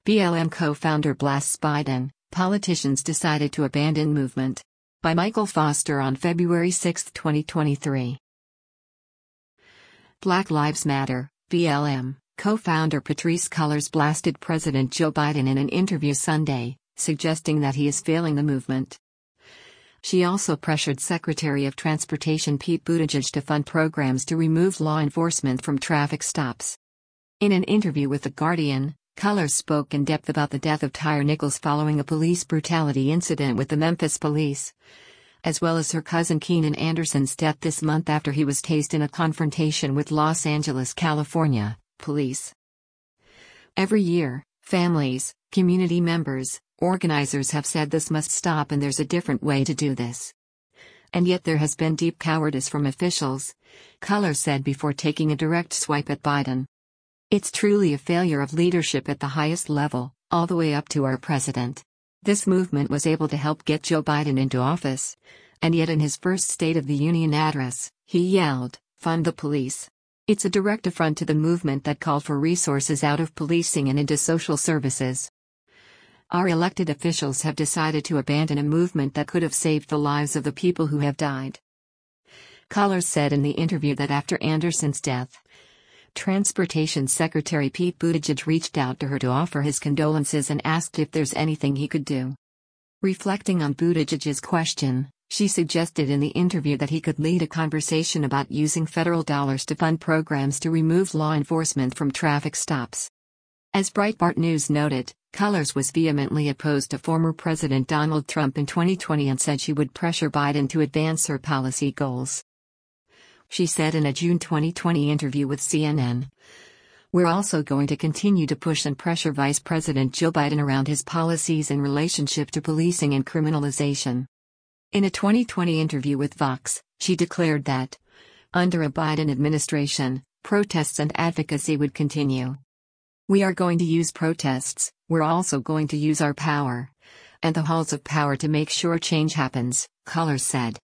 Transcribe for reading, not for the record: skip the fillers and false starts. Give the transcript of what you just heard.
BLM co-founder blasts Biden, politicians decided to abandon movement. By Michael Foster on February 6, 2023. Black Lives Matter, BLM, co-founder Patrisse Cullors blasted President Joe Biden in an interview Sunday, suggesting that he is failing the movement. She also pressured Secretary of Transportation Pete Buttigieg to fund programs to remove law enforcement from traffic stops. In an interview with The Guardian, Cullors spoke in depth about the death of Tyre Nichols following a police brutality incident with the Memphis police, as well as her cousin Keenan Anderson's death this month after he was tased in a confrontation with Los Angeles, California, police. Every year, families, community members, organizers have said this must stop and there's a different way to do this. And yet there has been deep cowardice from officials, Cullors said before taking a direct swipe at Biden. It's truly a failure of leadership at the highest level, all the way up to our president. This movement was able to help get Joe Biden into office, and yet in his first State of the Union address, he yelled, "Fund the police." It's a direct affront to the movement that called for resources out of policing and into social services. Our elected officials have decided to abandon a movement that could have saved the lives of the people who have died. Cullors said in the interview that after Anderson's death, Transportation Secretary Pete Buttigieg reached out to her to offer his condolences and asked if there's anything he could do. Reflecting on Buttigieg's question, she suggested in the interview that he could lead a conversation about using federal dollars to fund programs to remove law enforcement from traffic stops. As Breitbart News noted, Cullors was vehemently opposed to former President Donald Trump in 2020 and said she would pressure Biden to advance her policy goals. She said in a June 2020 interview with CNN, "We're also going to continue to push and pressure Vice President Joe Biden around his policies in relationship to policing and criminalization." In a 2020 interview with Vox, she declared that, under a Biden administration, protests and advocacy would continue. "We are going to use protests, we're also going to use our power and the halls of power to make sure change happens," Cullors said.